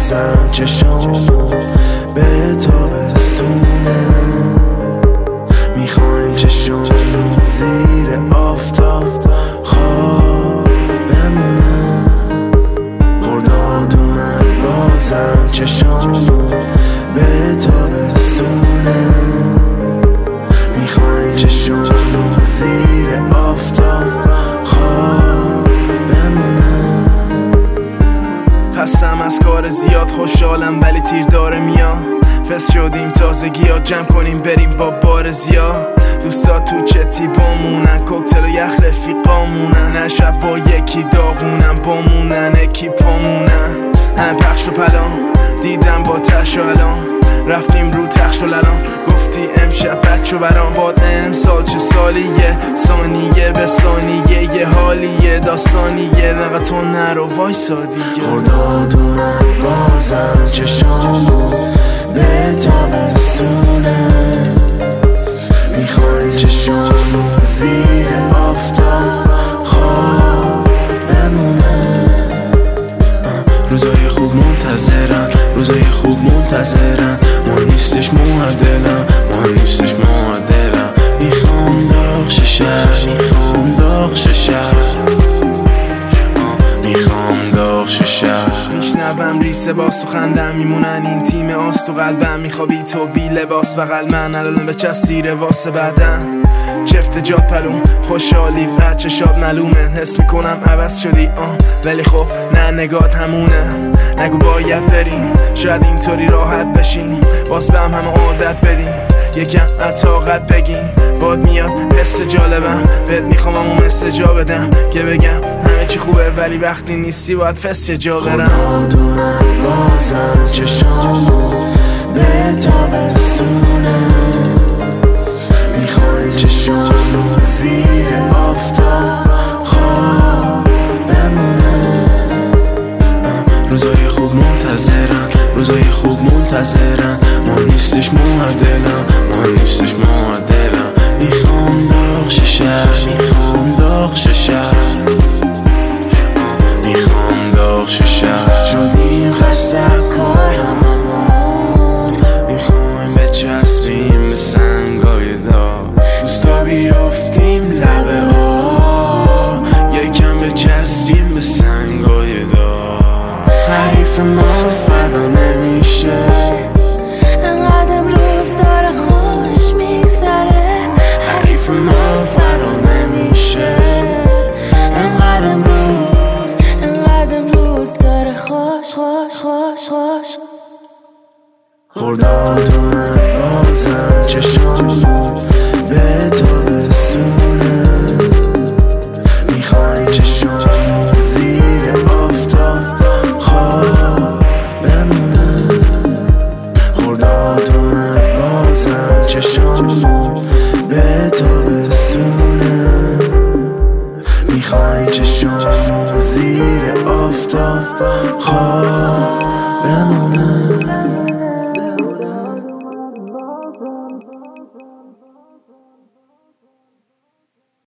بازم چشامو به تابستونه، میخوایم چشامو زیر آفتاب خواب بمونه. خرداد اومد بازم چشامو به تابستونه، میخوایم چشامو زیر آفتاب خواب بمونه. خستم از کار زیاد خوشحالم ولی تیر داره میاد. فس شدیم تازگی ها جمع کنیم بریم با بار زیاد. دوستا تو چتی بامونن، کوکتل و یخ رفیقامونن، نه شب با یکی داغونن بامونن اکی پامونن. همه پخش و پلان دیدم با تش و الان، رفتیم رو تخش و للان گفتی امشب بچه برام. باد امسال چه سالیه، ثانیه به ثانیه یه حالیه داستانیه، نقا تو نرو وایسا دیگه. خرداد اومد بازم چشامو به تابستونه، میخوایم چشامو زیر آفتاب خواب بمونه. روزای خوب منتظرن، روزای خوب منتظرن، ما نیستش معدلم، ما نیستش معدلم. میخوام داغ شهر، میخوام داغ شهر، میخوام داغ شهر. میشنوم ریسه با سخندم میمونن این تیم آست و قلبم. میخوابی تو بی لباس بغل من، الان به چستیر واسه بعدم. چفت جات پلوم خوشحالی بچه شاد ملومه، حس میکنم عوض شدی ولی خب نه نگات همونه. نگو باید بریم شاید اینطوری راحت بشیم، باز به هم عادت بدیم یکم طاقت بگیم. باد میاد حس جالبم بهت میخوام اون مثل جا بدم که بگم همه چی خوبه ولی وقتی نیستی باید فست جا برم. خرداد اومد بازم چشامو به تابستونه، میخوایم چشامو زیر آفتاب خواب بمونه. روزای خوب منتظرن، روزای خوب منتظرن، ما نیستش معدلم، ما نیستش معدلم. میخوام داغ شهر، میخوام داغ شهر، میخوام داغ شهر. شدیم خسته کار هممون، میخوایم بچسبیم به سنگای داغ. دوستا بیافتیم لبه ها، یکم بچسبیم به سنگای داغ. حریف ما فردا نمیشه، انقدر امروز داره خوش میگذره. حریف ما فردا نمیشه، انقدر امروز داره خوش خوش خوش خوش. خرداد اومد بازم چشامو به تابستونه، میخوایم چشامو زیر آفتاب خواب بمونه. خرداد اومد بازم چشامو به تابستونه، میخوایم چشامو زیر آفتاب خواب بمونه.